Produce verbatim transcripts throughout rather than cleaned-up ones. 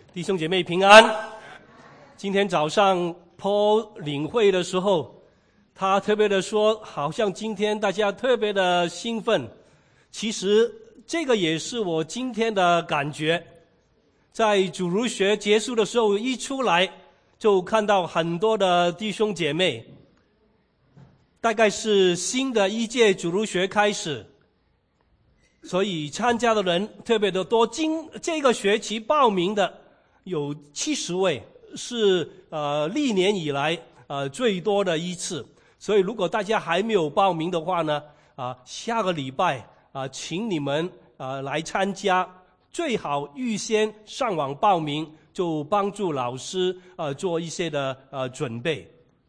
弟兄姐妹平安。今天早上 Paul 领会的时候，他特别的说，好像今天大家特别的兴奋。其实这个也是我今天的感觉。在主日学结束的时候，一出来就看到很多的弟兄姐妹，大概是新的一届主日学开始，所以参加的人特别的多。今这个学期报名的有七十位，是呃历年以来呃最多的一次。所以如果大家还没有报名的话呢，啊、呃、下个礼拜啊、呃，请你们啊、呃、来参加，最好预先上网报名，就帮助老师呃做一些的呃准备。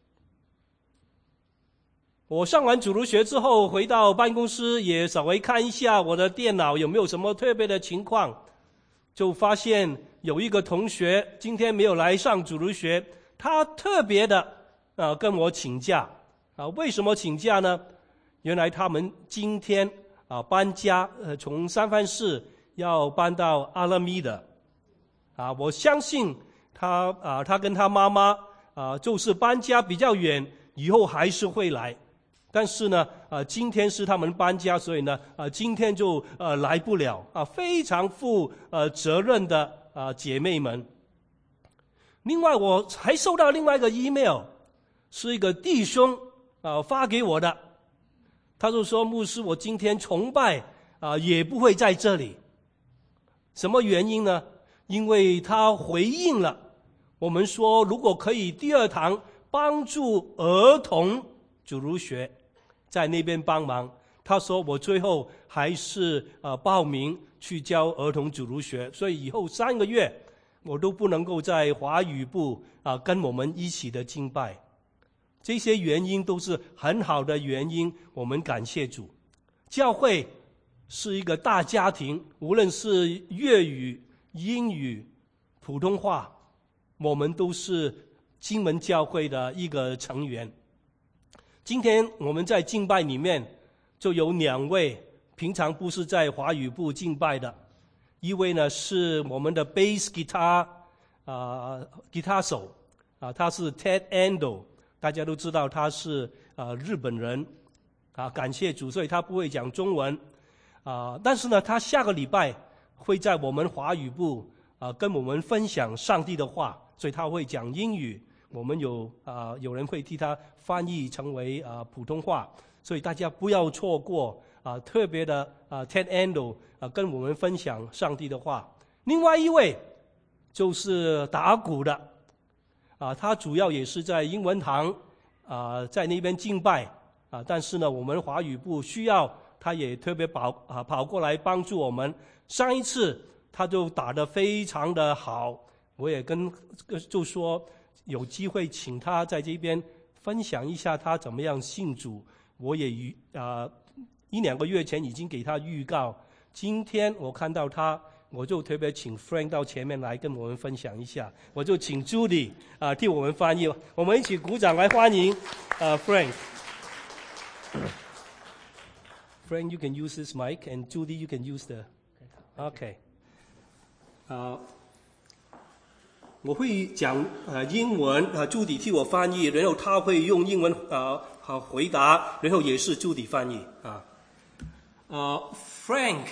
我上完主日学之后回到办公室，也稍微看一下我的电脑有没有什么特别的情况，就发现有一个同学今天没有来上主日学，他特别的呃跟我请假啊。为什么请假呢？原来他们今天啊搬家，呃从三藩市要搬到阿拉米的啊。我相信他啊，他跟他妈妈啊，就是搬家比较远，以后还是会来。但是呢，呃，今天是他们搬家，所以呢，呃，今天就呃来不了啊，非常负呃责任的啊、呃、姐妹们。另外，我还收到另外一个 email， 是一个弟兄啊、呃、发给我的，他就说：“牧师，我今天崇拜啊、呃、也不会在这里。”什么原因呢？因为他回应了我们说，如果可以第二堂帮助儿童主日学，在那边帮忙。他说我最后还是呃报名去教儿童主日学，所以以后三个月我都不能够在华语部啊、呃、跟我们一起的敬拜。这些原因都是很好的原因，我们感谢主。教会是一个大家庭，无论是粤语、英语、普通话，我们都是金门教会的一个成员。今天我们在敬拜里面就有两位平常不是在华语部敬拜的，一位呢是我们的 bass guitar 啊、呃、吉他手啊、呃，他是 Ted Ando， 大家都知道他是啊、呃、日本人啊，感谢主，所以他不会讲中文啊、呃，但是呢，他下个礼拜会在我们华语部啊、呃、跟我们分享上帝的话，所以他会讲英语。我们有啊、呃，有人会替他翻译成为啊、呃、普通话，所以大家不要错过啊、呃、特别的啊、呃、Ted Ando 啊、呃、跟我们分享上帝的话。另外一位就是打鼓的啊、呃，他主要也是在英文堂啊、呃、在那边敬拜啊、呃，但是呢，我们华语部需要他也特别跑啊、呃、跑过来帮助我们。上一次他就打得非常的好，我也跟就说。有机会请他在这边分享一下他怎么样信主，我也啊、呃、一两个月前已经给他预告。今天我看到他，我就特别请 Frank 到前面来跟我们分享一下，我就请 Judy 啊、呃、替我们翻译，我们一起鼓掌来欢迎啊、呃、Frank。Frank, you can use this mic, and Judy, you can use the. Okay. 啊、uh,。我会讲呃英文，呃助理替我翻译，然后他会用英文呃好回答，然后也是助理翻译啊。呃 Frank,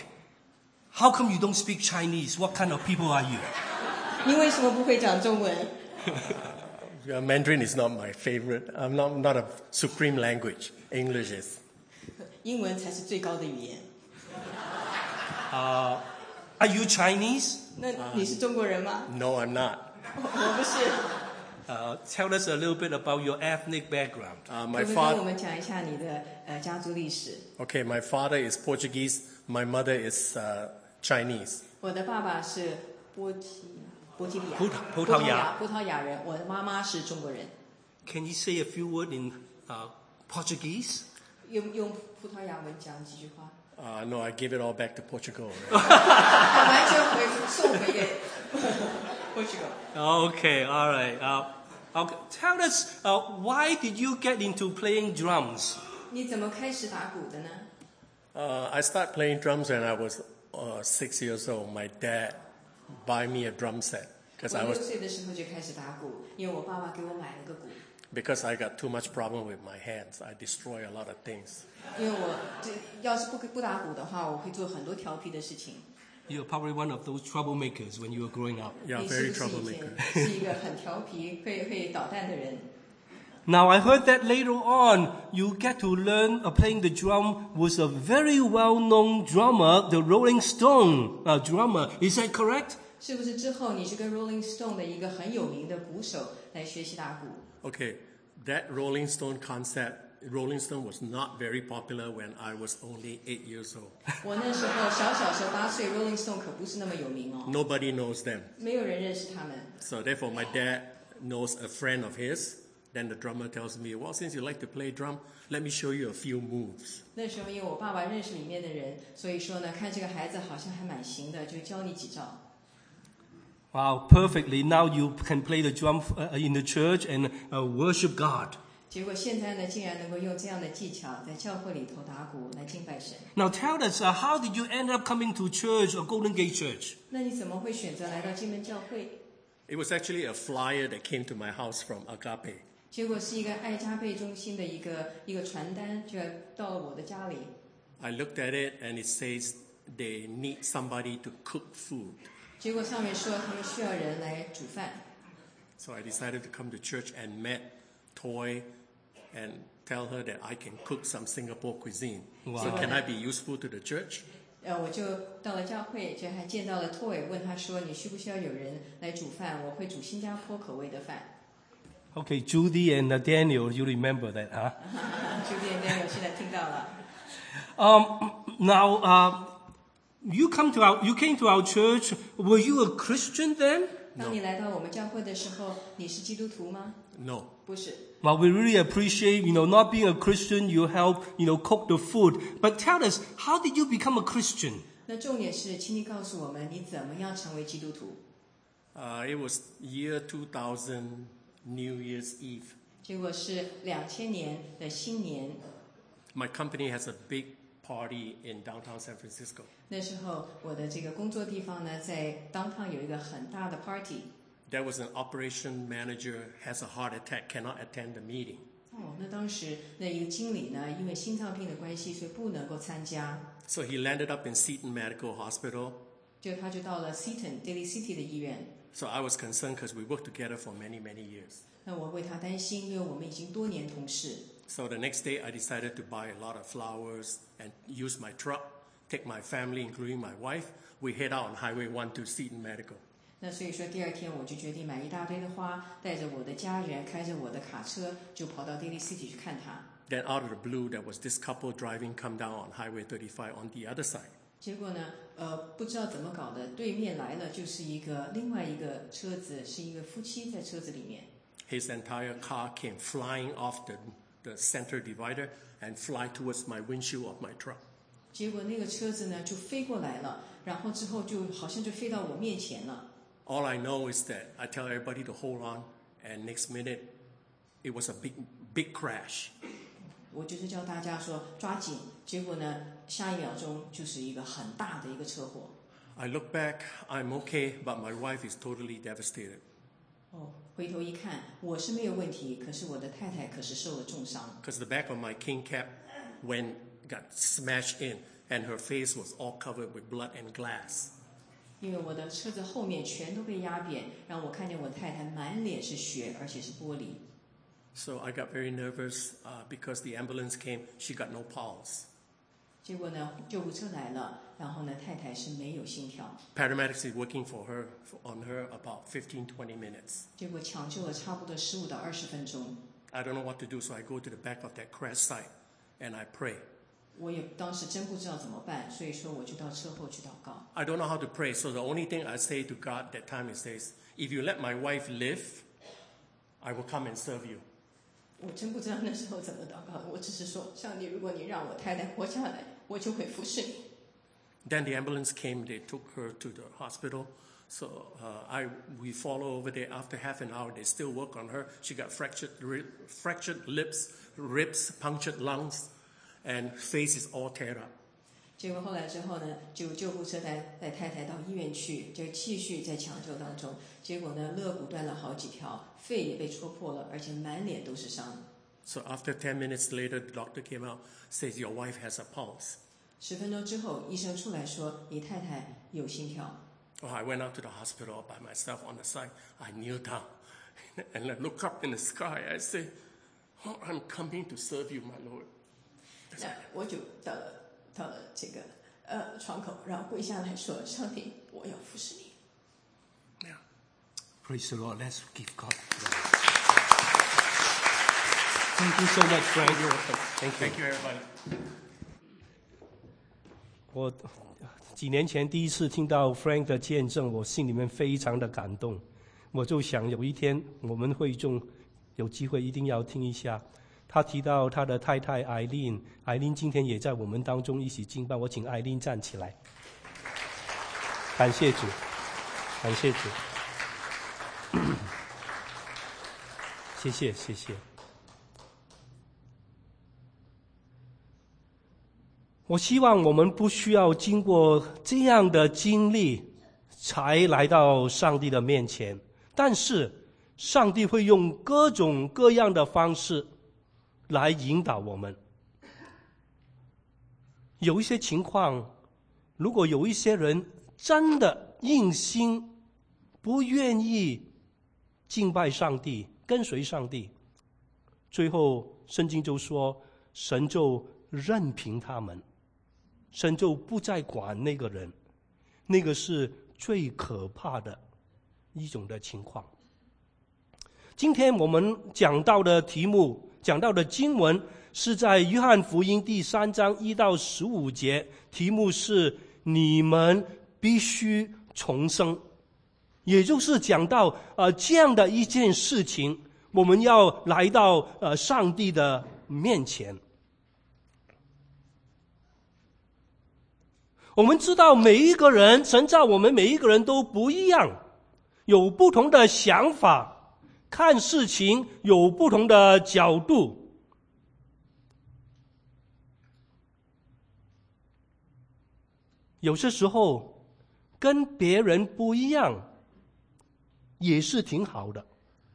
how come you don't speak Chinese? What kind of people are you? 你为什么不会讲中文？ Mandarin is not my favorite. I'm not not a supreme language. English is. 英文才是最高的语言。 啊、uh, Are you Chinese? 那你是中国人吗？ No, I'm not. 我不是。 Uh, tell us a little bit about your ethnic background. Uh, 可 my 不可以跟 father. 我们讲一下你的呃家族历史？ Okay, my father is Portuguese. My mother is uh, Chinese. 我的爸爸是波提波提利亚， 葡萄葡萄牙葡萄牙人。我的妈妈是中国人。 Can you say a few words in uh, Portuguese? 用用葡萄牙文讲几句话。 Uh, no, I gave it all back to Portugal. 完全回送回给 Portugal. Okay, all right. Uh, okay. Tell us, uh, why did you get into playing drums? 你怎么开始打鼓的呢？ Uh, I started playing drums when I was uh, six years old. My dad buy me a drum set. Because 我 I 六 was 岁的时候就开始打鼓，因为我爸爸给我买了个鼓。 because I got too much problem with my hands. I destroy a lot of things. 因为我这要是不不打鼓的话，我会做很多调皮的事情。 You're probably one of those troublemakers when you were growing up. Yeah, 你 very 是不是以前 troublemaker. 是一个很调皮、会会捣蛋的人？ Now I heard that later on you get to learn uh, playing the drum with a very well-known drummer, the Rolling Stone uh, drummer. Is that correct? 是不是之后你是跟 Rolling Stone 的一个很有名的鼓手来学习打鼓？ Okay, that Rolling Stone concept, Rolling Stone was not very popular when I was only eight years old. 我那时候小小时候八岁 ，Rolling Stone 可不是那么有名哦， Nobody knows them. 没有人认识他们。 So therefore, my dad knows a friend of his. Then the drummer tells me, well, since you like to play drum, let me show you a few moves. 那时候因为我爸爸认识里面的人，所以说呢，看这个孩子好像还蛮行的，就教你几招。 Wow, perfectly. Now you can play the drum uh, in the church and uh, worship God. 结果现在呢，竟然能够用这样的技巧在教会里头打鼓来敬拜神。 Now tell us, uh, how did you end up coming to church or Golden Gate Church? 那你怎么会选择来到金门教会？ It was actually a flyer that came to my house from Agape. 结果是一个爱加倍中心的一个一个传单，就到了我的家里。 I looked at it and it says they need somebody to cook food. 结果上面说他们需要人来煮饭， So I decided to come to church and met Toy and tell her that I can cook some Singapore cuisine. So Wow. can I be useful to the church? 呃，我就到了教会，就还见到了 Toy， 问他说你需不需要有人来煮饭？我会煮新加坡口味的饭。 Okay, Judy and uh, Daniel, you remember that, huh? 酒店店友现在听到了。 Um, now, uh, you come to our, you came to our church. Were you a Christian then? 当你来到我们教会的时候，你是基督徒吗？ No. 不是。 Well, we really appreciate, you know, not being a Christian. You help, you know, cook the food. But tell us, how did you become a Christian? 那重点是，请你告诉我们，你怎么样成为基督徒？ Uh, it was year two thousand, New Year's Eve. 结果是两千年的新年， My company has a big party in downtown San Francisco. 那时候我的这个工作地方呢，在 downtown 有一个很大的 party。 There was an operation manager has a heart attack, cannot attend the meeting. 哦，那当时那一个经理呢，因为心脏病的关系，所以不能够参加， So he landed up in Seton Medical Hospital. 就他就到了 Seton Daly City 的医院。 So I was concerned because we worked together for many, many years. 那我为他担心，因为我们已经多年同事。 So the next day I decided to buy a lot of flowers and use my truck, take my family, including my wife. We head out on Highway one to Seton Medical. 那所以说，第二天我就决定买一大堆的花，带着我的家人，开着我的卡车，就跑到 Daly City 去看他。 Then out of the blue, there was this couple driving come down on Highway thirty-five on the other side. 结果呢，呃，不知道怎么搞的，对面来了就是一个另外一个车子，是一个夫妻在车子里面。 His entire car came flying off the, the center divider and fly towards my windshield of my truck. 结果那个车子呢就飞过来了，然后之后就好像就飞到我面前了。 All I know is that I tell everybody to hold on, and next minute, it was a big, big crash. 我就是叫大家说抓紧，结果呢，下一秒钟就是一个很大的一个车祸。 I look back, I'm okay, but my wife is totally devastated. 哦，回头一看，我是没有问题，可是我的太太可是受了重伤。 Because the back of my king cap when got smashed in, and her face was all covered with blood and glass. 因为我的车子后面全都被压扁，让我看见我太太满脸是血，而且是玻璃。 So I got very nervous uh, because the ambulance came. She got no pulse. 结果呢，救护车来了，然后呢，太太是没有心跳。 Paramedics is working for her on her about fifteen, twenty minutes. 结果抢救了差不多十五到二十分钟。 I don't know what to do, so I go to the back of that crash site and I pray. 我也当时真不知道怎么办，所以说我就到车后去祷告。 I don't know how to pray, so the only thing I say to God that time is this: if you let my wife live, I will come and serve you. 我真不知道那时候怎么祷告的，我只是说，上帝，如果你让我太太活下来，我就会服侍你。 Then the ambulance came. They took her to the hospital. So uh, I we follow over there. After half an hour, they still work on her. She got fractured ri- fractured lips, ribs, punctured lungs, and face is all tear up. 结果后来之后呢，就救护车带带太太到医院去，就继续在抢救当中。结果呢，肋骨断了好几条，肺也被戳破了，而且满脸都是伤。 So after ten minutes later, the doctor came out, says your wife has a pulse. 十分钟之后，医生出来说你太太有心跳。 Oh, I went out to the hospital by myself on the side. I kneel down and I look up in the sky. I say, "Oh, I'm coming to serve you, my Lord." 那我就到了到了这个呃窗口，然后跪下来说：“上帝，我要服侍你。” Yeah. Praise the Lord. Let's give God glory. Thank you so much, Frank. You're welcome. Thank you. Thank you, everybody. 我几年前第一次听到 Frank 的见证，我心里面非常的感动。我就想有一天我们会中有机会一定要听一下。他提到他的太太艾琳，艾琳今天也在我们当中一起敬拜。我请艾琳站起来。感谢主，感谢主。谢谢，谢谢。我希望我们不需要经过这样的经历才来到上帝的面前，但是上帝会用各种各样的方式来引导我们。有一些情况，如果有一些人真的硬心不愿意敬拜上帝，跟随上帝，最后圣经就说神就任凭他们，神就不再管那个人，那个是最可怕的一种的情况。今天我们讲到的题目，讲到的经文是在约翰福音第三章一到十五节，题目是你们必须重生，也就是讲到呃这样的一件事情，我们要来到呃上帝的面前。我们知道每一个人，神造我们每一个人都不一样，有不同的想法，看事情有不同的角度。有些时候跟别人不一样也是挺好的，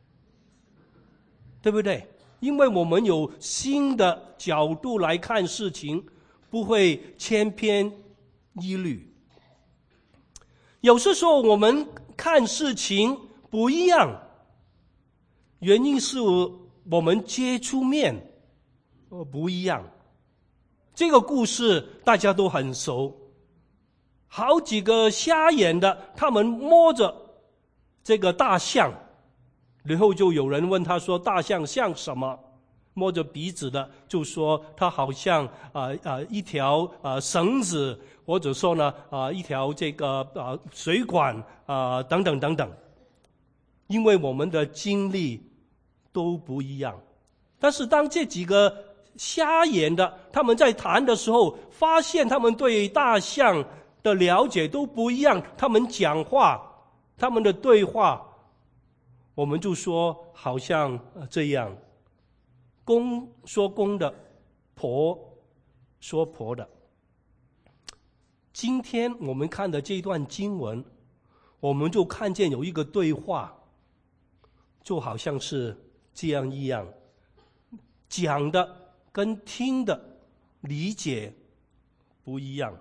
对不对？因为我们有新的角度来看事情，不会千篇一律。有些时候我们看事情不一样，原因是我们接触面不一样。这个故事大家都很熟，好几个瞎眼的，他们摸着这个大象，然后就有人问他说大象像什么？摸着鼻子的就说它好像啊啊、呃、一条啊、呃、绳子，或者说呢啊、呃、一条这个啊、呃、水管啊、呃、等等等等。因为我们的经历都不一样，但是当这几个瞎眼的他们在谈的时候，发现他们对大象的了解都不一样，他们讲话，他们的对话，我们就说好像这样，公说公的，婆说婆的。今天我们看的这段经文，我们就看见有一个对话，就好像是这样一样，讲的跟听的理解不一样。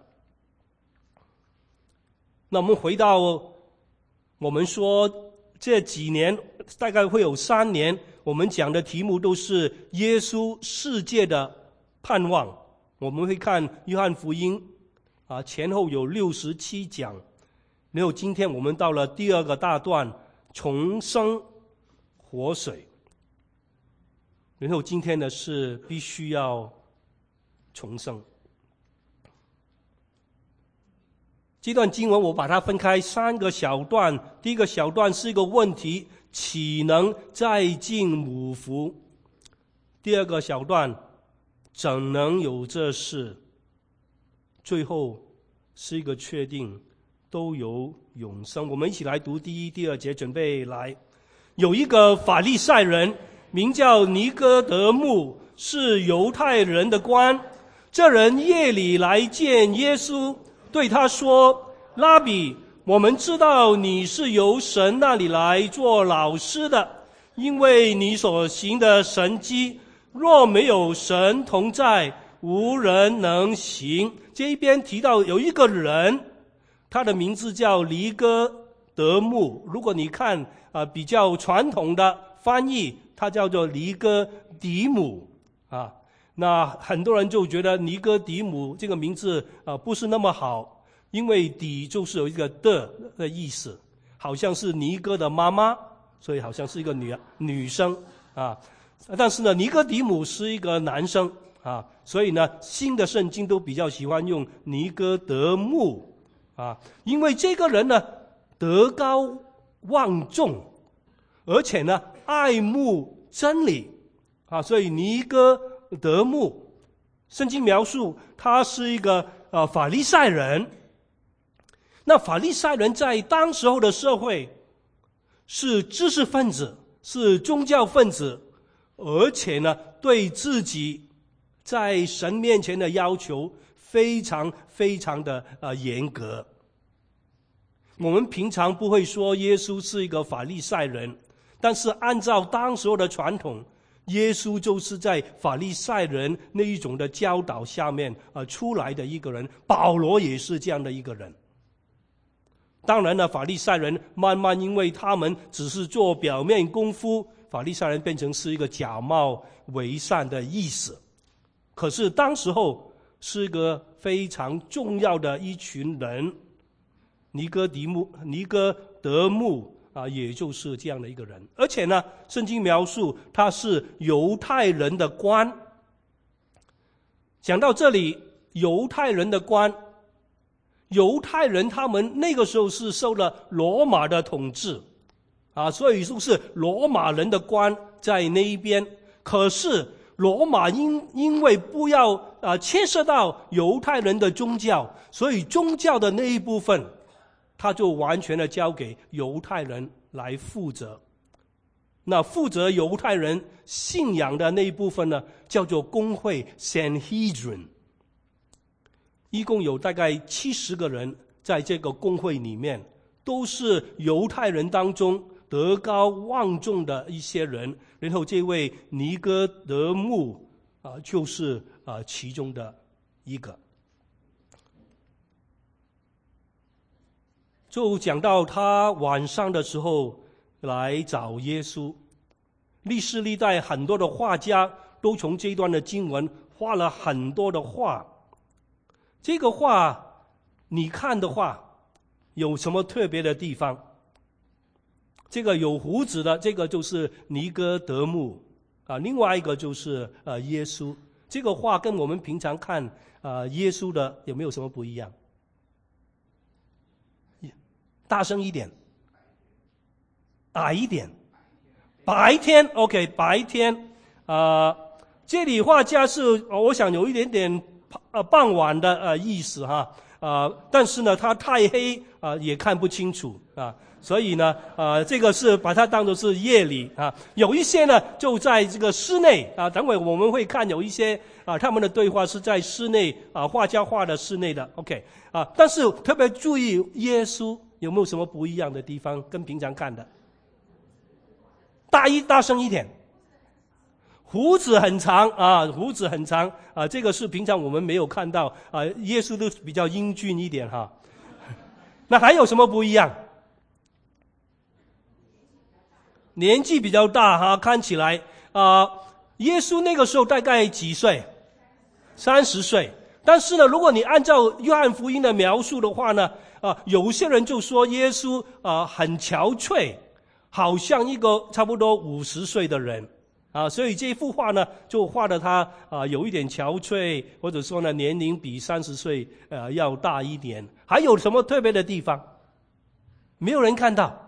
那我们回到我们说这几年大概会有三年，我们讲的题目都是耶稣世界的盼望。我们会看约翰福音啊，前后有六十七讲。然后今天我们到了第二个大段，重生活水。然后今天呢是必须要重生。这段经文我把它分开三个小段，第一个小段是一个问题，岂能再进母腹？第二个小段，怎能有这事？最后是一个确定，都有永生。我们一起来读第一、第二节，准备来。有一个法利赛人名叫尼哥德慕，是犹太人的官， 这人夜里来见耶稣，对他说：拉比，我们知道你是由神那里来做老师的，因为你所行的神迹，若没有神同在，无人能行。这一边提到有一个人，他的名字叫尼哥德慕。如果你看、呃、比较传统的翻译，他叫做尼哥底母啊。那很多人就觉得尼哥底母这个名字、呃、不是那么好，因为底就是有一个的的意思，好像是尼哥的妈妈，所以好像是一个女女生啊。但是呢，尼哥底母是一个男生啊，所以呢，新的圣经都比较喜欢用尼哥德慕啊，因为这个人呢德高望重，而且呢爱慕真理啊，所以尼哥德慕，圣经描述他是一个呃法利赛人。那法利赛人在当时候的社会是知识分子，是宗教分子，而且呢对自己在神面前的要求非常非常的呃严格。我们平常不会说耶稣是一个法利赛人，但是按照当时候的传统，耶稣就是在法利赛人那一种的教导下面呃出来的一个人，保罗也是这样的一个人。当然了，法利赛人慢慢因为他们只是做表面功夫，法利赛人变成是一个假冒为善的意思。可是当时候是一个非常重要的一群人，尼哥底母、尼哥德慕啊，也就是这样的一个人。而且呢，圣经描述他是犹太人的官。讲到这里，犹太人的官，犹太人他们那个时候是受了罗马的统治啊，所以就是罗马人的官在那一边。可是罗马因因为不要啊牵涉到犹太人的宗教，所以宗教的那一部分他就完全的交给犹太人来负责。那负责犹太人信仰的那一部分呢，叫做公会 Sanhedrin， 一共有大概七十个人在这个公会里面，都是犹太人当中德高望重的一些人。然后这位尼哥德慕啊，就是啊其中的一个。就讲到他晚上的时候来找耶稣，历世历代很多的画家都从这一段的经文画了很多的画。这个画你看的话有什么特别的地方？这个有胡子的，这个就是尼哥德慕啊，另外一个就是呃耶稣。这个画跟我们平常看呃耶稣的有没有什么不一样？大声一点，矮一点，白天 OK 白天啊、呃，这里画家是我想有一点点呃傍晚的呃意思哈啊、呃，但是呢它太黑啊、呃、也看不清楚啊。所以呢，呃，这个是把它当作是夜里啊。有一些呢，就在这个室内啊。等会我们会看有一些啊，他们的对话是在室内啊，画家画的室内的 ，OK 啊。但是特别注意耶稣有没有什么不一样的地方，跟平常看的？大一大声一点，胡子很长啊，胡子很长啊，这个是平常我们没有看到啊。耶稣都比较英俊一点哈。那还有什么不一样？年纪比较大哈，看起来啊、呃，耶稣那个时候大概几岁？三十岁。但是呢，如果你按照约翰福音的描述的话呢，啊、呃，有些人就说耶稣啊、呃、很憔悴，好像一个差不多五十岁的人啊，所以这幅画呢就画的他啊、呃、有一点憔悴，或者说呢年龄比三十岁呃要大一点。还有什么特别的地方？没有人看到。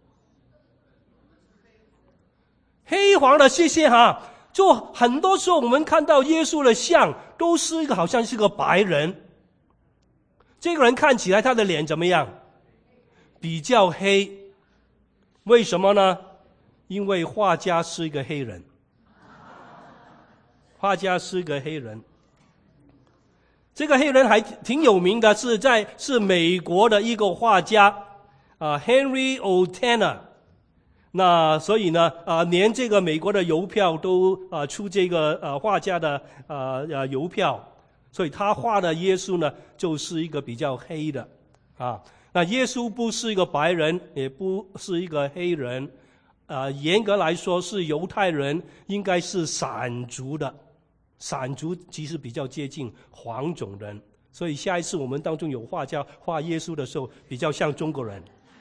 黑黄的，谢谢哈。就很多时候我们看到耶稣的像都是一个好像是个白人，这个人看起来他的脸怎么样？比较黑。为什么呢？因为画家是一个黑人，画家是一个黑人。 这个黑人还挺有名的，是在是美国的一个画家啊 ，Henry O. Tanner。那所以呢，啊，连这个美国的邮票都啊出这个呃画家的呃呃邮票，所以他画的耶稣呢，就是一个比较黑的啊。那耶稣不是一个白人，也不是一个黑人，啊，严格来说是犹太人，应该是闪族的。闪族其实比较接近黄种人，所以下一次我们当中有画家画耶稣的时候，比较像中国人。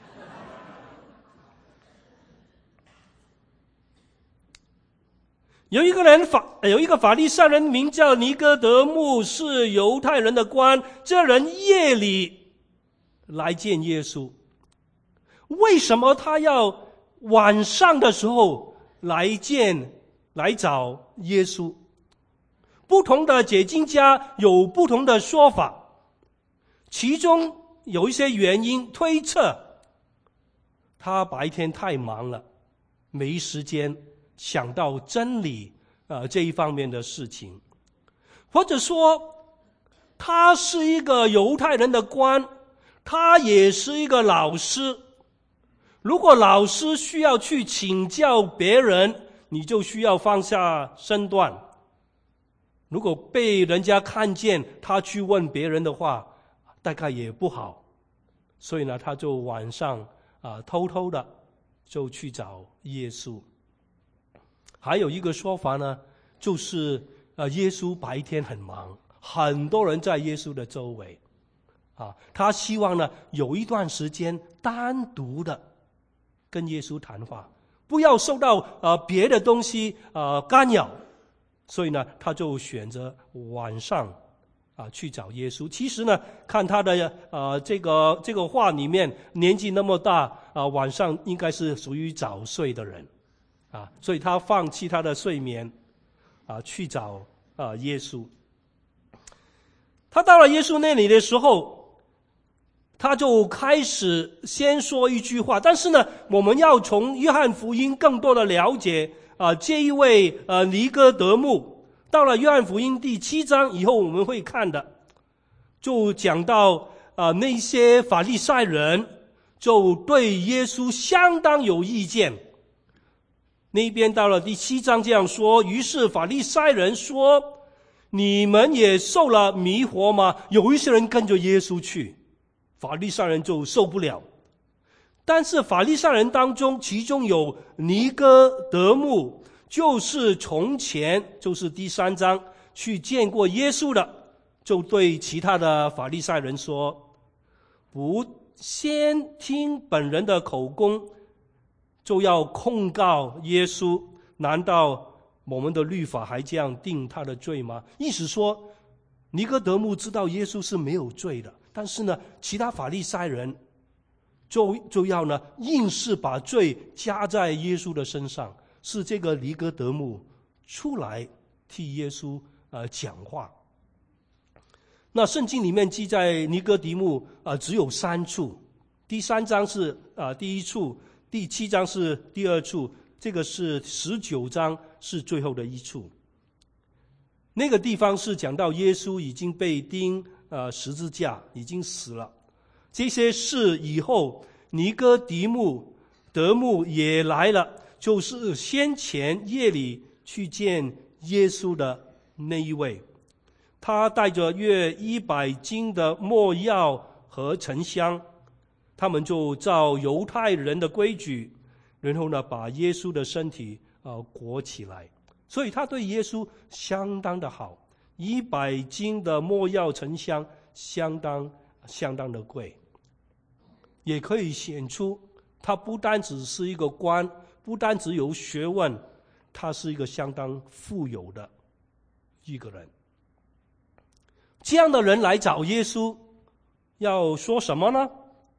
有一个人法有一个法利赛人名叫尼哥德慕，是犹太人的官。这人夜里来见耶稣。为什么他要晚上的时候来见来找耶稣？不同的解经家有不同的说法，其中有一些原因推测他白天太忙了，没时间想到真理呃这一方面的事情，或者说他是一个犹太人的官，他也是一个老师。如果老师需要去请教别人，你就需要放下身段。如果被人家看见他去问别人的话，大概也不好。所以呢，他就晚上啊、呃、偷偷的就去找耶稣。还有一个说法呢，就是呃耶稣白天很忙，很多人在耶稣的周围啊，他希望呢有一段时间单独的跟耶稣谈话，不要受到呃别的东西呃干扰。所以呢，他就选择晚上啊去找耶稣。其实呢，看他的呃这个这个话里面，年纪那么大啊，晚上应该是属于早睡的人啊，所以他放弃他的睡眠啊，去找啊耶稣。他到了耶稣那里的时候，他就开始先说一句话，但是呢，我们要从约翰福音更多的了解啊，这一位呃尼哥德慕。到了约翰福音第七章以后，我们会看的，就讲到啊、呃、那些法利赛人就对耶稣相当有意见。那边到了第七章这样说，于是法利赛人说：“你们也受了迷惑吗？”有一些人跟着耶稣去，法利赛人就受不了。但是法利赛人当中，其中有尼哥德慕，就是从前就是第三章去见过耶稣的，就对其他的法利赛人说：“不先听本人的口供，就要控告耶稣，难道我们的律法还这样定他的罪吗？”意思说，尼哥德慕知道耶稣是没有罪的，但是呢，其他法利赛人就就要呢硬是把罪加在耶稣的身上，是这个尼哥德慕出来替耶稣呃讲话。那圣经里面记载尼哥底母呃只有三处，第三章是呃第一处，第七章是第二处，这个是十九章是最后的一处。那个地方是讲到耶稣已经被钉呃十字架，已经死了。这些事以后，尼哥底母德慕也来了，就是先前夜里去见耶稣的那一位。他带着约一百斤的没药和沉香，他们就照犹太人的规矩，然后呢把耶稣的身体呃裹起来。所以他对耶稣相当的好，一百斤的没药沉香相当相当的贵。也可以显出他不单只是一个官，不单只有学问，他是一个相当富有的一个人。这样的人来找耶稣要说什么呢？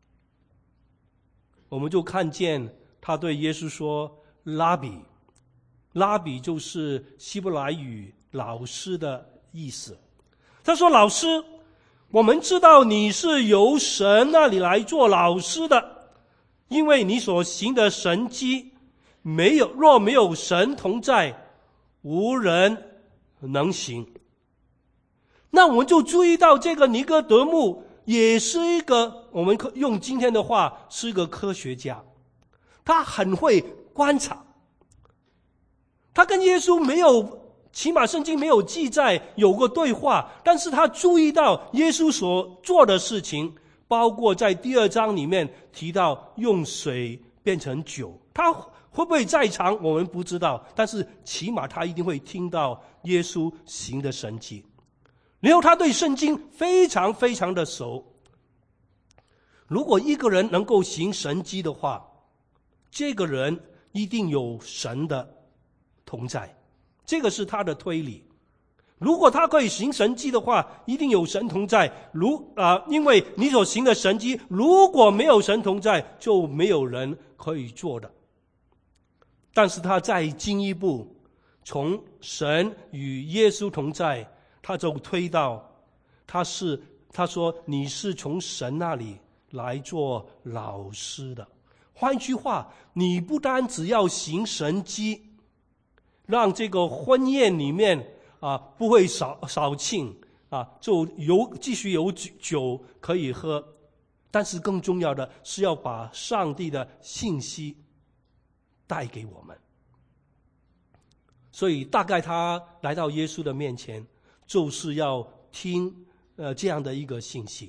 我们就看见他对耶稣说拉比，拉比就是希伯来语老师的意思。他说，老师，我们知道你是由神那里来做老师的，因为你所行的神迹，没有若没有神同在，无人能行。 那我们就注意到这个尼哥德慕也是一个，我们用今天的话是一个科学家，他很会观察。他跟耶稣没有，起码圣经没有记载有过对话，但是他注意到耶稣所做的事情，包括在第二章里面提到用水变成酒。他会不会在场我们不知道，但是起码他一定会听到耶稣行的神迹。然后他对圣经非常非常的熟。如果一个人能够行神迹的话，这个人一定有神的同在，这个是他的推理。如果他可以行神迹的话，一定有神同在。如啊、呃，因为你所行的神迹，如果没有神同在，就没有人可以做的。但是他再进一步，从神与耶稣同在，他就推到他是他说你是从神那里来做老师的。换句话，你不单只要行神迹，让这个婚宴里面啊不会少少庆啊，就有继续有酒可以喝，但是更重要的是要把上帝的信息带给我们。所以大概他来到耶稣的面前，就是要听呃这样的一个信息。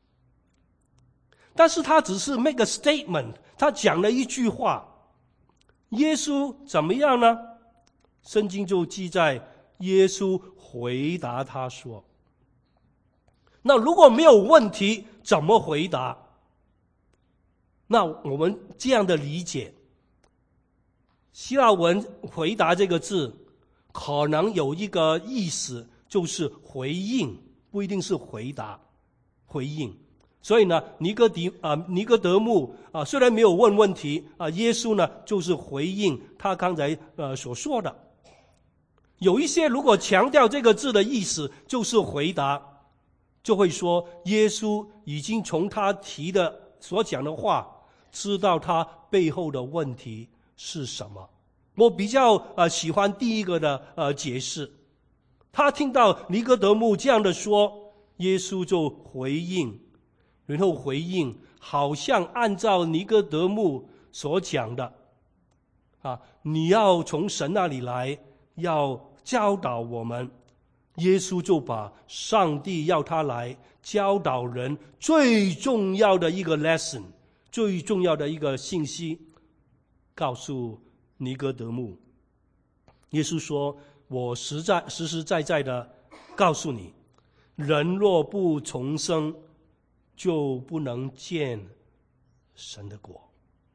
但是他只是 make a statement， 他讲了一句话，耶稣怎么样呢？圣经就记载耶稣回答他说。那如果没有问题，怎么回答？那我们这样的理解，希腊文回答这个字可能有一个意思，就是回应，不一定是回答，回应。所以呢，尼哥底啊、呃，尼哥德慕啊、呃，虽然没有问问题啊、呃，耶稣呢就是回应他刚才呃所说的。有一些如果强调这个字的意思就是回答，就会说耶稣已经从他提的所讲的话，知道他背后的问题是什么。我比较呃喜欢第一个的呃解释。他听到尼哥德慕这样的说，耶稣就回应。然后回应好像按照尼哥德慕所讲的啊，你要从神那里来，要教导我们。耶稣就把上帝要他来教导人最重要的一个 lesson， 最重要的一个信息告诉尼哥德慕。耶稣说，我实在实实在在的告诉你，人若不重生，就不能见神的国。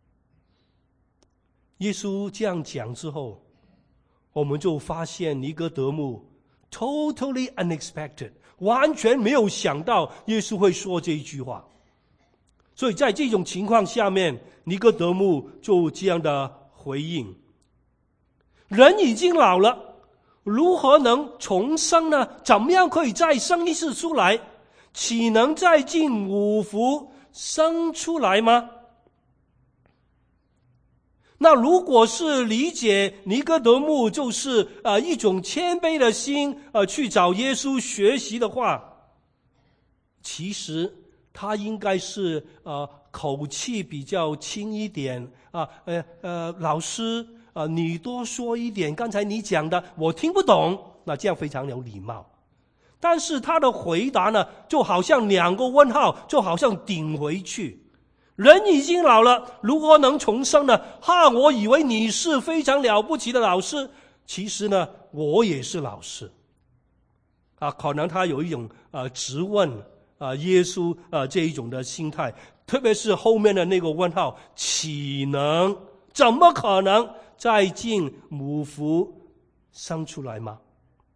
耶稣这样讲之后，我们就发现尼哥德慕 totally unexpected， 完全没有想到耶稣会说这一句话。所以在这种情况下面，尼哥德慕就这样的回应：人已经老了，如何能重生呢？怎么样可以再生一次出来？岂能再进母腹生出来吗？那如果是理解尼哥德慕就是呃一种谦卑的心呃去找耶稣学习的话，其实他应该是呃口气比较轻一点啊，呃呃老师呃你多说一点，刚才你讲的我听不懂，那这样非常有礼貌。但是他的回答呢，就好像两个问号，就好像顶回去。人已经老了，如何能重生呢？哈，我以为你是非常了不起的老师，其实呢，我也是老师。啊，可能他有一种呃质问啊、呃、耶稣呃这一种的心态，特别是后面的那个问号，岂能？怎么可能再进母腹生出来吗？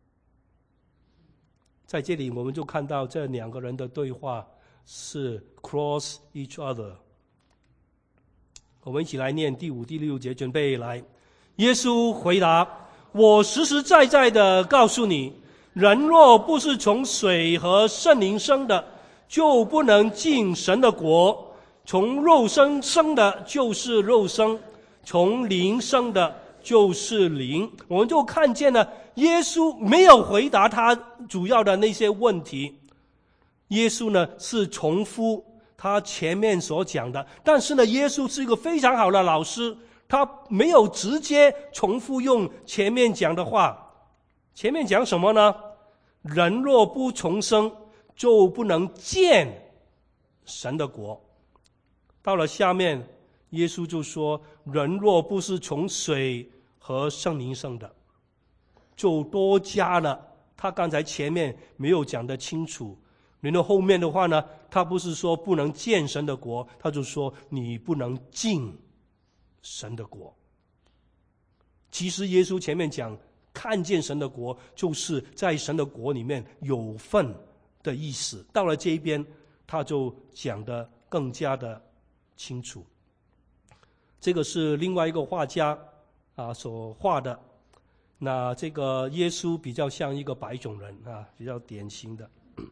在这里我们就看到这两个人的对话是 cross each other。 我们一起来念第五第六节，准备来。耶稣回答，我实实在在的告诉你，人若不是从水和圣灵生的，就不能进神的国。从肉身生的就是肉身，从灵生的就是灵。我们就看见了耶稣没有回答他主要的那些问题，耶稣呢是重复他前面所讲的，但是呢耶稣是一个非常好的老师，他没有直接重复用前面讲的话。前面讲什么呢？人若不重生，就不能见神的国。到了下面，耶稣就说，人若不是从水和圣灵生的，就多加了他刚才前面没有讲得清楚。然后后面的话呢，他不是说不能见神的国，他就说你不能进神的国。其实耶稣前面讲看见神的国，就是在神的国里面有份的意思。到了这一边，他就讲得更加的清楚。这个是另外一个画家啊所画的。那这个耶稣比较像一个白种人啊，比较典型的。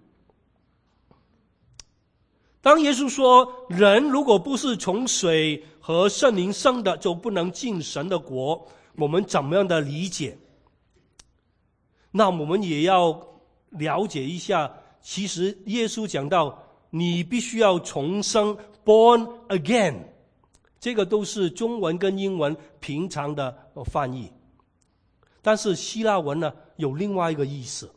当耶稣说人如果不是从水和圣灵生的，就不能进神的国，我们怎么样的理解？那我们也要了解一下，其实耶稣讲到你必须要重生 born again， 这个都是中文跟英文平常的翻译，但是希腊文呢有另外一个意思。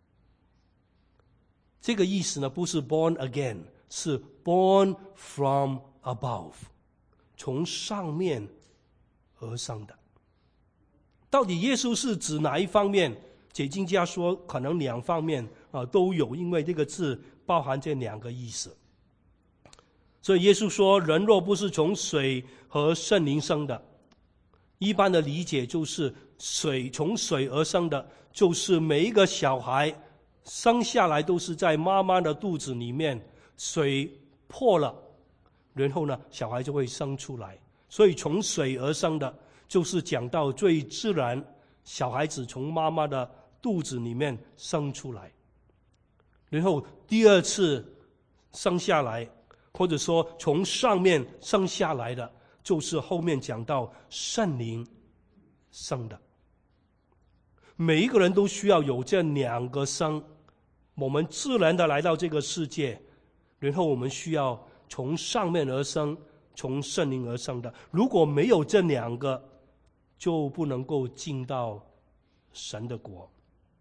这个意思呢不是 born again， 是 born from above， 从上面而生的。到底耶稣是指哪一方面？解经家说可能两方面、呃、都有，因为这个字包含这两个意思。所以耶稣说人若不是从水和圣灵生的，一般的理解就是水从水而生的，就是每一个小孩生下来都是在妈妈的肚子里面，水破了，然后呢小孩就会生出来。所以从水而生的就是讲到最自然，小孩子从妈妈的肚子里面生出来，然后第二次生下来，或者说从上面生下来的，就是后面讲到圣灵生的。每一个人都需要有这两个生，我们自然的来到这个世界，然后我们需要从上面而生，从圣灵而生的。如果没有这两个，就不能够进到神的国。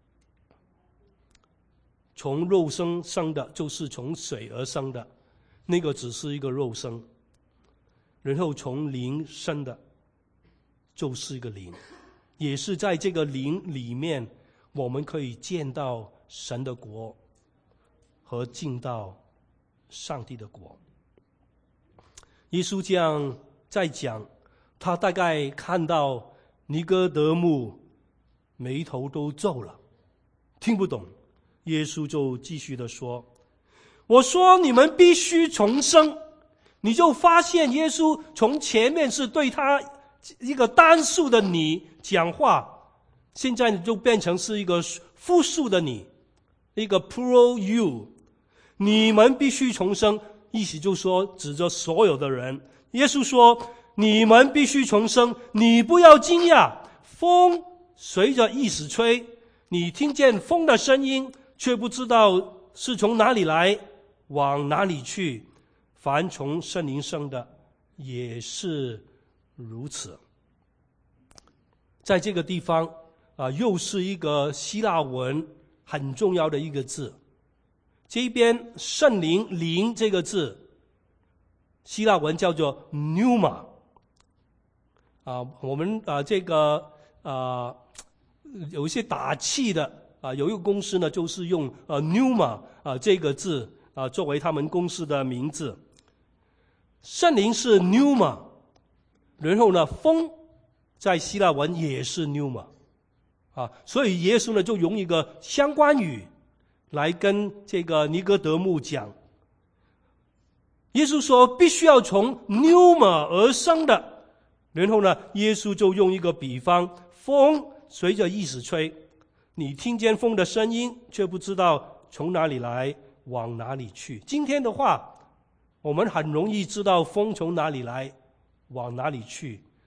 从肉身生的就是从水而生的，那个只是一个肉身，然后从灵生的就是一个灵，也是在这个灵里面我们可以见到神的国和进到上帝的国。耶稣这样在讲，他大概看到尼哥德慕眉头都皱了，听不懂。耶稣就继续的说，我说你们必须重生。你就发现耶稣从前面是对他一个单数的你讲话，现在就变成是一个复数的你，一个 plural you。 你们必须重生，意思就是说指着所有的人。耶稣说你们必须重生，你不要惊讶，风随着意思吹，你听见风的声音，却不知道是从哪里来，往哪里去。凡从圣灵生的也是如此。在这个地方啊，又是一个希腊文很重要的一个字。这边圣灵灵这个字，希腊文叫做 pneuma。啊，我们啊这个啊有一些打气的啊，有一个公司呢，就是用呃 pneuma 啊这个字啊作为他们公司的名字。圣灵是 pneuma， 然后呢，风在希腊文也是 pneuma， 啊，所以耶稣呢就用一个相关语来跟这个尼哥德慕讲。耶稣说必须要从 pneuma 而生的，然后呢，耶稣就用一个比方，风随着意思吹，你听见风的声音，却不知道从哪里来，往哪里去。今天的话，我们很容易知道风从哪里来，往哪里去。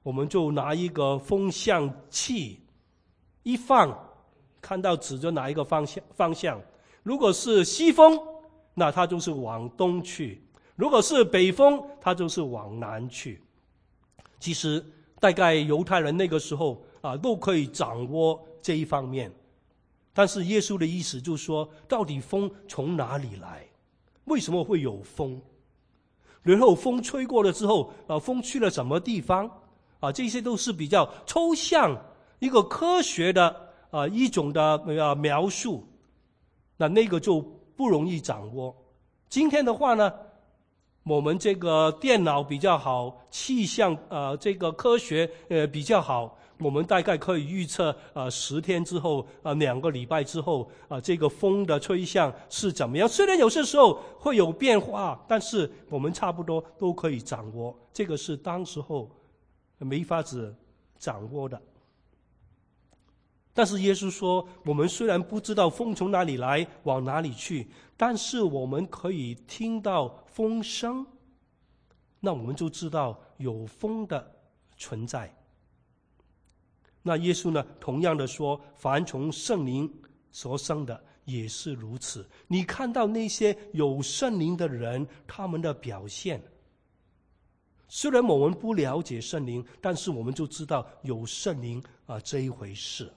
我们就拿一个风向器一放，看到指着哪一个方向方向。如果是西风，那它就是往东去；如果是北风，它就是往南去。其实大概犹太人那个时候啊，都可以掌握这一方面。但是耶稣的意思就是说，到底风从哪里来？为什么会有风？然后风吹过了之后，啊，风去了什么地方？啊，这些都是比较抽象、一个科学的啊一种的啊描述。那那个就不容易掌握。今天的话呢，我们这个电脑比较好，气象呃这个科学呃比较好，我们大概可以预测呃十天之后呃两个礼拜之后啊、呃、这个风的吹向是怎么样。虽然有些时候会有变化，但是我们差不多都可以掌握。这个是当时候没法子掌握的。但是耶稣说，我们虽然不知道风从哪里来，往哪里去，但是我们可以听到风声，那我们就知道有风的存在。那耶稣呢，同样的说，凡从圣灵所生的也是如此。你看到那些有圣灵的人，他们的表现，虽然我们不了解圣灵，但是我们就知道有圣灵啊这一回事。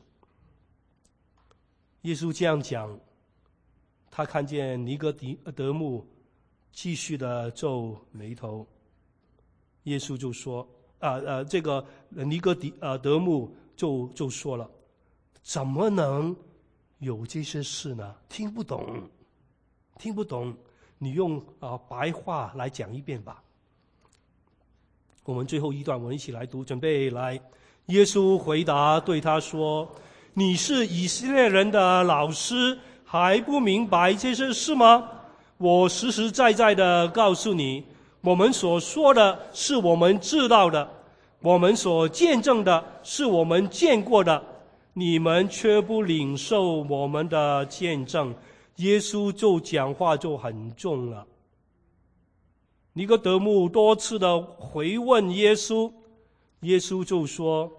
耶稣这样讲，他看见尼哥底德慕继续的皱眉头，耶稣就说啊呃这个尼哥底呃德慕就就说了，怎么能有这些事呢？听不懂，听不懂，你用啊、呃、白话来讲一遍吧。我们最后一段我们一起来读，准备来。耶稣回答对他说，你是以色列人的老师，还不明白这些事吗？我实实在在的告诉你，我们所说的是我们知道的，我们所见证的是我们见过的，你们却不领受我们的见证。耶稣就讲话就很重了。尼哥德慕多次的回问耶稣，耶稣就说，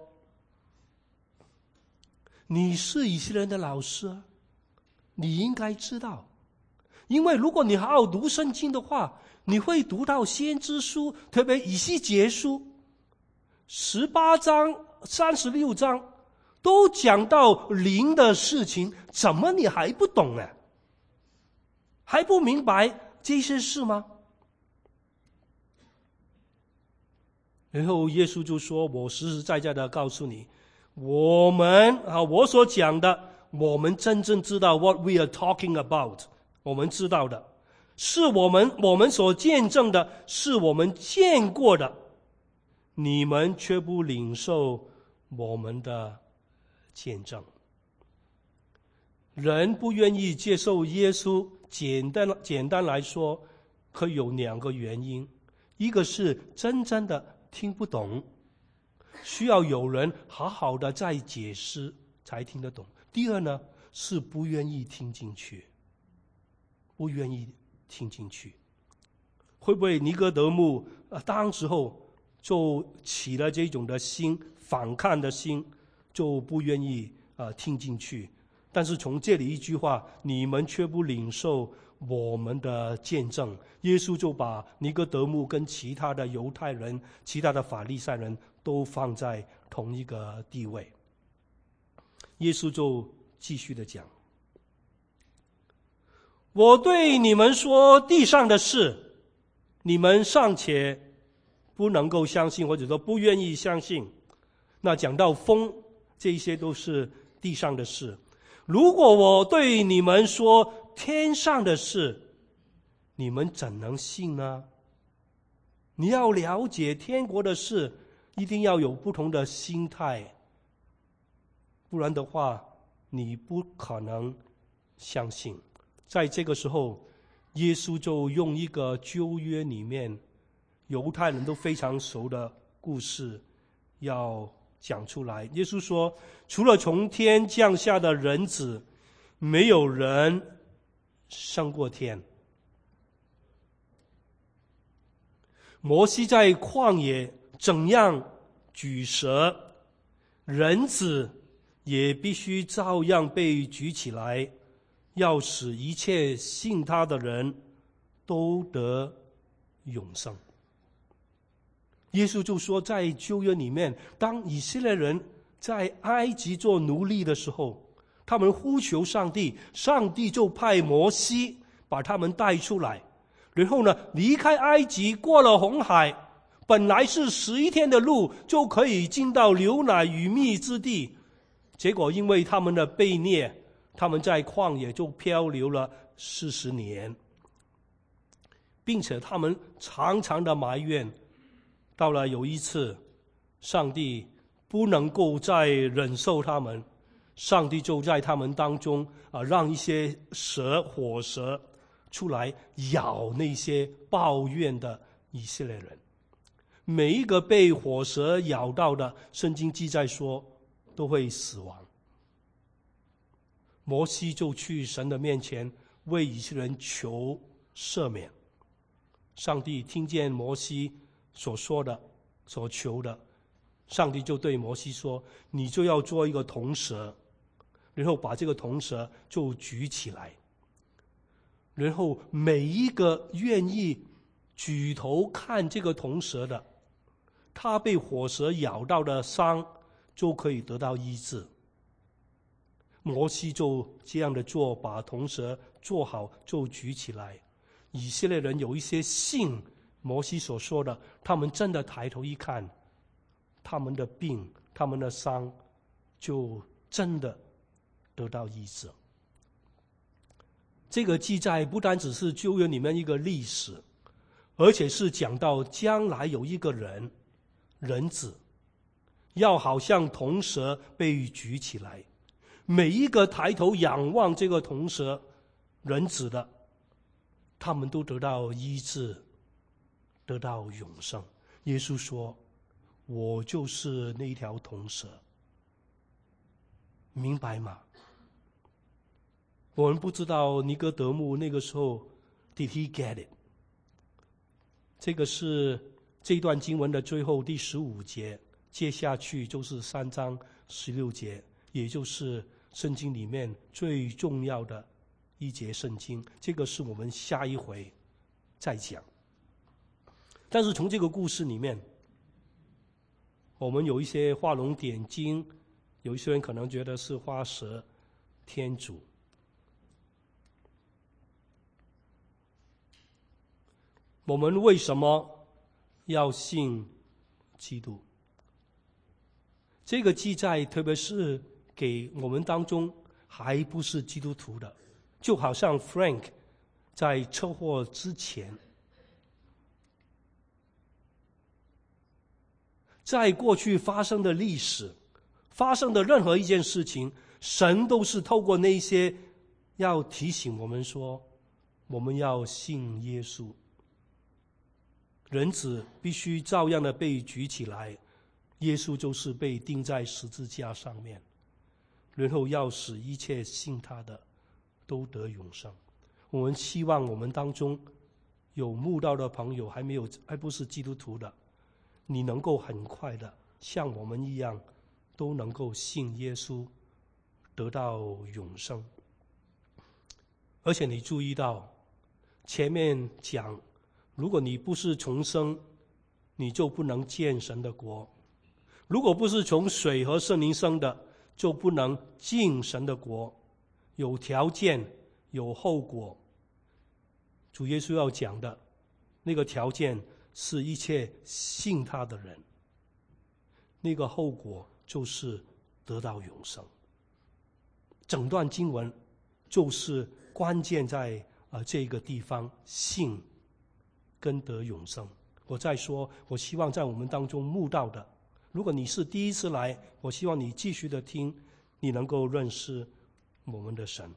你是以色列人的老师啊，你应该知道。因为如果你好好读圣经的话，你会读到先知书，特别以西结书十八章三十六章都讲到灵的事情，怎么你还不懂呢？还不明白这些事吗？然后耶稣就说，我实实在在的告诉你，我们啊，我所讲的，我们真正知道 what we are talking about， 我们知道的是我们我们所见证的，是我们见过的，你们却不领受我们的见证。人不愿意接受耶稣，简单简单来说，可以有两个原因，一个是真正的听不懂，需要有人好好的再解释才听得懂。第二呢，是不愿意听进去，不愿意听进去。会不会尼哥德慕呃当时候就起了这种的心，反抗的心，就不愿意呃听进去。但是从这里一句话，你们却不领受我们的见证，耶稣就把尼哥德慕跟其他的犹太人、其他的法利赛人都放在同一个地位。耶稣就继续的讲，我对你们说地上的事，你们尚且不能够相信，或者说不愿意相信。那讲到风，这些都是地上的事。如果我对你们说天上的事，你们怎能信呢？你要了解天国的事，一定要有不同的心态，不然的话你不可能相信。在这个时候，耶稣就用一个旧约里面犹太人都非常熟的故事要讲出来。耶稣说，除了从天降下的人子，没有人升过天。摩西在旷野怎样举蛇，人子也必须照样被举起来，要使一切信他的人都得永生。耶稣就说，在旧约里面，当以色列人在埃及做奴隶的时候，他们呼求上帝，上帝就派摩西把他们带出来，然后呢，离开埃及，过了红海，本来是十一天的路就可以进到流奶与蜜之地，结果因为他们的悖逆，他们在旷野就漂流了四十年，并且他们常常的埋怨。到了有一次，上帝不能够再忍受他们，上帝就在他们当中啊，让一些蛇、火蛇出来咬那些抱怨的以色列人。每一个被火蛇咬到的，圣经记载说都会死亡。摩西就去神的面前为以色列人求赦免。上帝听见摩西所说的、所求的，上帝就对摩西说：“你就要做一个铜蛇，然后把这个铜蛇就举起来，然后每一个愿意举头看这个铜蛇的，他被火蛇咬到的伤就可以得到医治。”摩西就这样的做，把铜蛇做好就举起来。以色列人有一些信摩西所说的，他们真的抬头一看，他们的病、他们的伤就真的得到医治。这个记载不单只是旧约里面一个历史，而且是讲到将来有一个人，人子要好像铜蛇被举起来，每一个抬头仰望这个铜蛇人子的，他们都得到医治，得到永生。耶稣说：“我就是那条铜蛇。”明白吗？我们不知道尼哥德慕那个时候 did he get it？ 这个是这段经文的最后第十五节，接下去就是三章十六节，也就是圣经里面最重要的一节圣经。这个是我们下一回再讲。但是从这个故事里面，我们有一些画龙点睛，有一些人可能觉得是花蛇天主。我们为什么要信基督？这个记载特别是给我们当中还不是基督徒的，就好像 Frank 在车祸之前，在过去发生的历史，发生的任何一件事情，神都是透过那些要提醒我们说，我们要信耶稣。人子必须照样的被举起来，耶稣就是被钉在十字架上面，然后要使一切信他的都得永生。我们希望我们当中有慕道的朋友，还没有还不是基督徒的，你能够很快的像我们一样，都能够信耶稣，得到永生。而且你注意到前面讲，如果你不是重生，你就不能见神的国；如果不是从水和圣灵生的，就不能进神的国。有条件，有后果。主耶稣要讲的那个条件是一切信他的人，那个后果就是得到永生。整段经文就是关键在呃这个地方，信跟得永生。我再说，我希望在我们当中慕道的，如果你是第一次来，我希望你继续的听，你能够认识我们的神。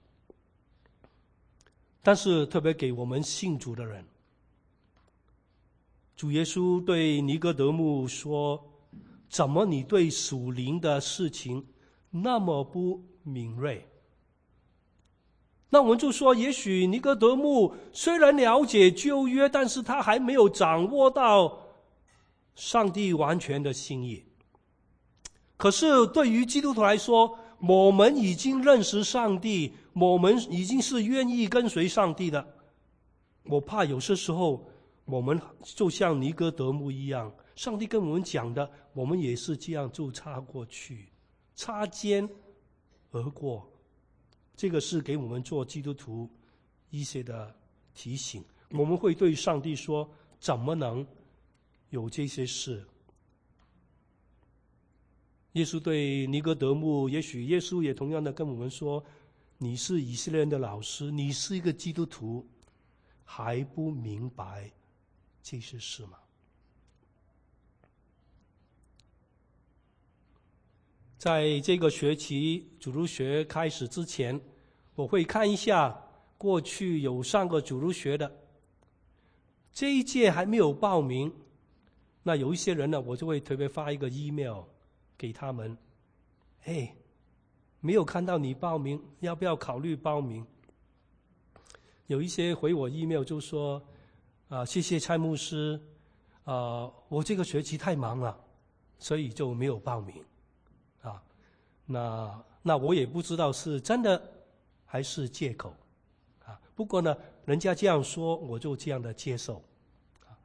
但是特别给我们信主的人，主耶稣对尼哥德慕说：“怎么你对属灵的事情那么不敏锐？”那我们就说，也许尼哥德慕虽然了解旧约，但是他还没有掌握到上帝完全的心意。 可是对于基督徒来说，我们已经认识上帝，我们已经是愿意跟随上帝的。我怕有些时候我们就像尼哥德慕一样，上帝跟我们讲的，我们也是这样就插过去，擦肩而过。这个是给我们做基督徒一些的提醒。我们会对上帝说，怎么能有这些事？耶稣对尼哥德慕，也许耶稣也同样的跟我们说，你是以色列人的老师，你是一个基督徒，还不明白这些事吗？在这个学期主日学开始之前，我会看一下过去有上过主日学的，这一届还没有报名，那有一些人呢，我就会特别发一个 email 给他们，嘿，没有看到你报名，要不要考虑报名？有一些回我 email 就说，啊、呃，谢谢蔡牧师，啊、呃，我这个学期太忙了，所以就没有报名，啊，那那我也不知道是真的还是借口，啊，不过呢，人家这样说，我就这样的接受，啊，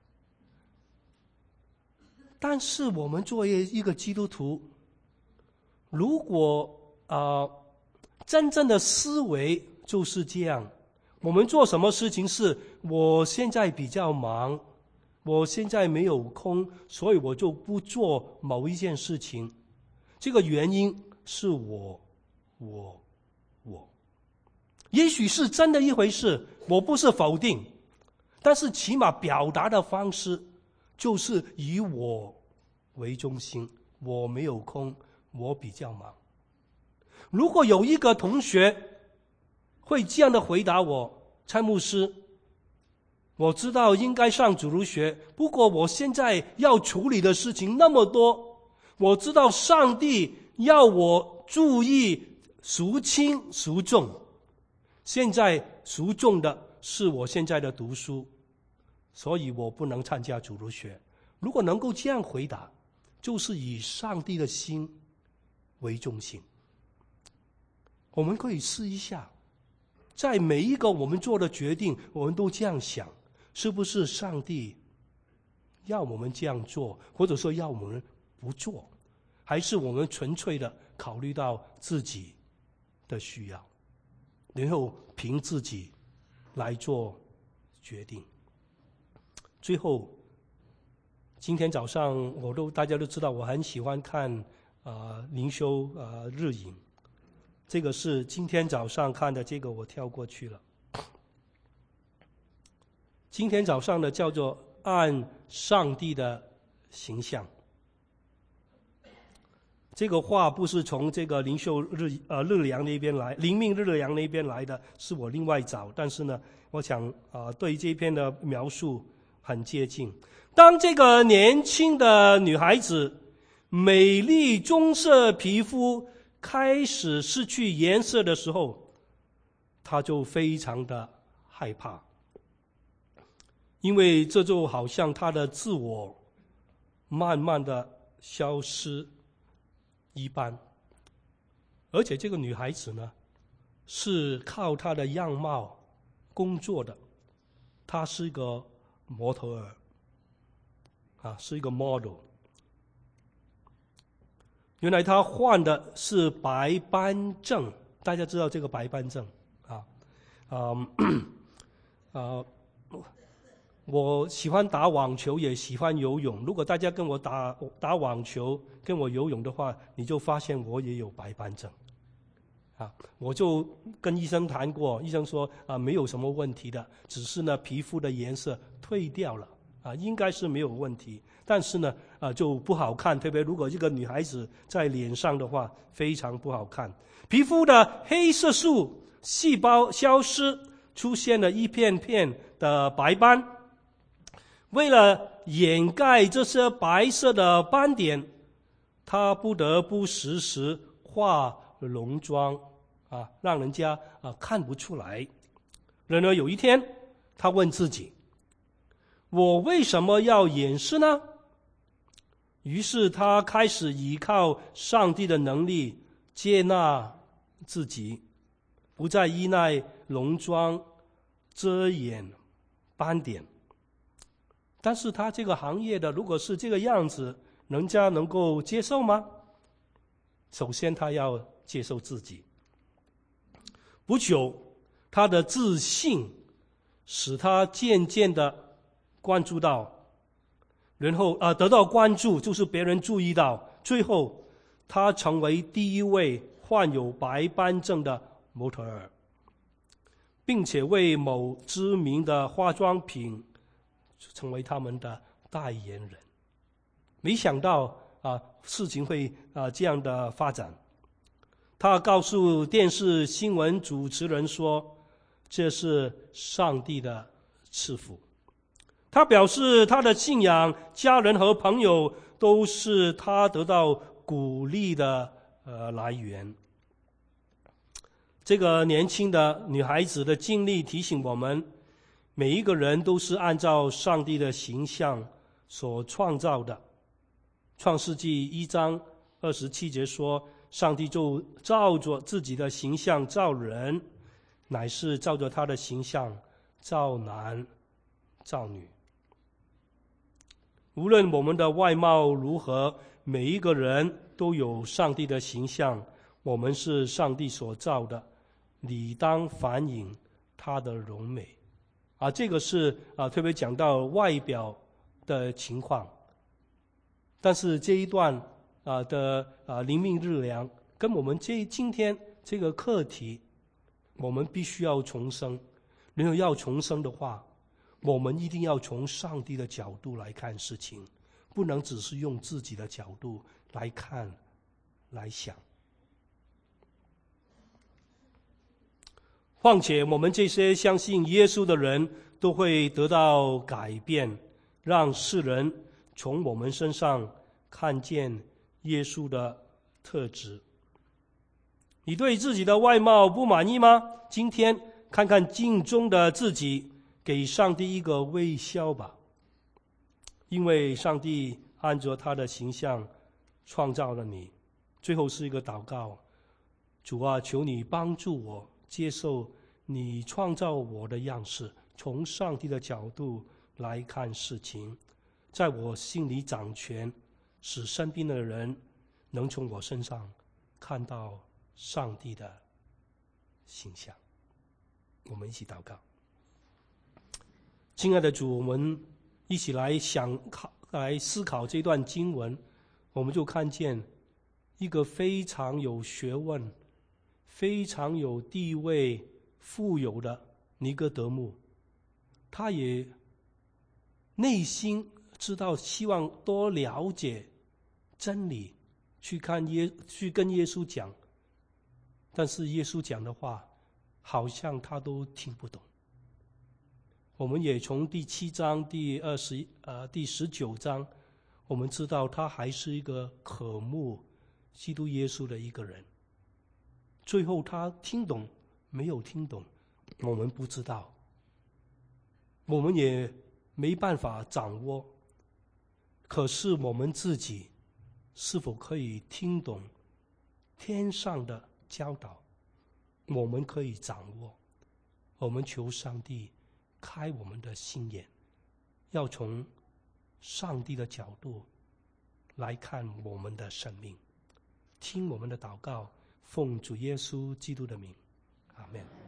但是我们作为一个基督徒，如果啊、呃、真正的思维就是这样。我们做什么事情是我现在比较忙，我现在没有空，所以我就不做某一件事情。这个原因是我我我也许是真的一回事，我不是否定，但是起码表达的方式就是以我为中心，我没有空，我比较忙。如果有一个同学会这样的回答我，蔡牧师，我知道应该上主日学，不过我现在要处理的事情那么多，我知道上帝要我注意孰轻孰重，现在孰重的是我现在的读书，所以我不能参加主日学。如果能够这样回答，就是以上帝的心为中心。我们可以试一下，在每一个我们做的决定，我们都这样想，是不是上帝要我们这样做，或者说要我们不做，还是我们纯粹的考虑到自己的需要，然后凭自己来做决定。最后，今天早上我都大家都知道，我很喜欢看啊、呃、灵修啊、呃、日影。这个是今天早上看的，这个我跳过去了。今天早上的叫做按上帝的形象。这个话不是从这个灵修日呃日粮那边来，灵命日粮那边来的，是我另外找。但是呢，我想啊、呃，对这篇的描述很接近。当这个年轻的女孩子，美丽棕色皮肤开始失去颜色的时候，他就非常的害怕，因为这就好像他的自我慢慢的消失一般。而且这个女孩子呢，是靠她的样貌工作的，她是一个模特儿，啊，是一个 model。原来他患的是白斑症，大家知道这个白斑症啊，啊、嗯呃，我喜欢打网球，也喜欢游泳。如果大家跟我打打网球，跟我游泳的话，你就发现我也有白斑症，啊，我就跟医生谈过，医生说啊没有什么问题的，只是呢皮肤的颜色褪掉了，啊应该是没有问题。但是呢，啊、呃、就不好看，特别如果一个女孩子在脸上的话，非常不好看。皮肤的黑色素细胞消失，出现了一片片的白斑。为了掩盖这些白色的斑点，她不得不时时化浓妆，啊，让人家啊看不出来。然而有一天，她问自己：我为什么要掩饰呢？ 于是他开始依靠上帝的能力接纳自己，不再依赖戎装遮掩斑点。但是他这个行业的如果是这个样子，人家能够接受吗？首先他要接受自己。不久他的自信使他渐渐的关注到，然后啊、呃、得到关注，就是别人注意到，最后他成为第一位患有白斑症的模特儿，并且为某知名的化妆品成为他们的代言人。没想到啊，事情会啊这样的发展。他告诉电视新闻主持人说，这是上帝的赐福。他表示他的信仰、家人和朋友都是他得到鼓励的呃来源。这个年轻的女孩子的经历提醒我们，每一个人都是按照上帝的形象所创造的。创世纪一章二十七节说，上帝就照着自己的形象造人，乃是照着他的形象造男造女。无论我们的外貌如何，每一个人都有上帝的形象，我们是上帝所造的，理当反映他的荣美。啊，这个是啊，特别讲到外表的情况。但是这一段啊的啊灵命日粮，跟我们这今天这个课题，我们必须要重生。然后要重生的话，我们一定要从上帝的角度来看事情，不能只是用自己的角度来看、来想。况且我们这些相信耶稣的人都会得到改变，让世人从我们身上看见耶稣的特质。你对自己的外貌不满意吗？今天看看镜中的自己，给上帝一个微笑吧。因为上帝按照他的形象创造了你。最后是一个祷告，主啊，求你帮助我接受你创造我的样式，从上帝的角度来看事情，在我心里掌权，使身边的人能从我身上看到上帝的形象。我们一起祷告。亲爱的主，我们一起来想来思考这段经文，我们就看见一个非常有学问、非常有地位、富有的尼哥德慕，他也内心知道希望多了解真理，去看耶去跟耶稣讲，但是耶稣讲的话好像他都听不懂。我们也从第七章第二十呃第十九章，我们知道他还是一个渴慕基督耶稣的一个人。最后他听懂没有听懂，我们不知道，我们也没办法掌握。可是我们自己是否可以听懂天上的教导，我们可以掌握。我们求上帝开我们的心眼，要从上帝的角度来看我们的生命。听我们的祷告，奉主耶稣基督的名，阿们。